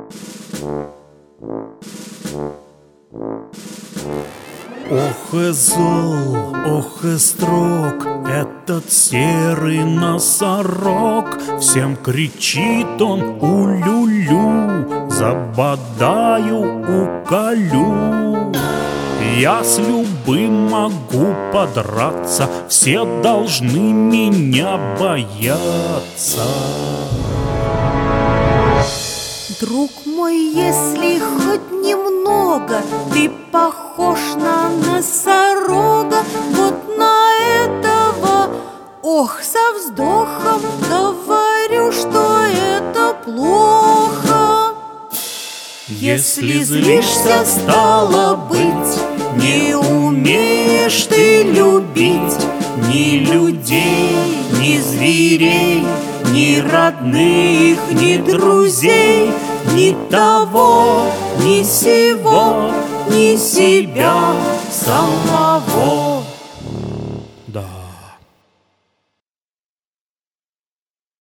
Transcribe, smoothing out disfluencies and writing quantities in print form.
Ох и зол, ох и строг этот серый носорог. Всем кричит он улю-лю, забодаю, уколю. Я с любым могу подраться, все должны меня бояться. Друг мой, если хоть немного ты похож на носорога, вот на этого, ох, со вздохом говорю, что это плохо. Если злишься, стало быть, не умеешь ты любить ни людей, ни зверей, ни родных, ни друзей, ни того, ни сего, ни себя самого. Да.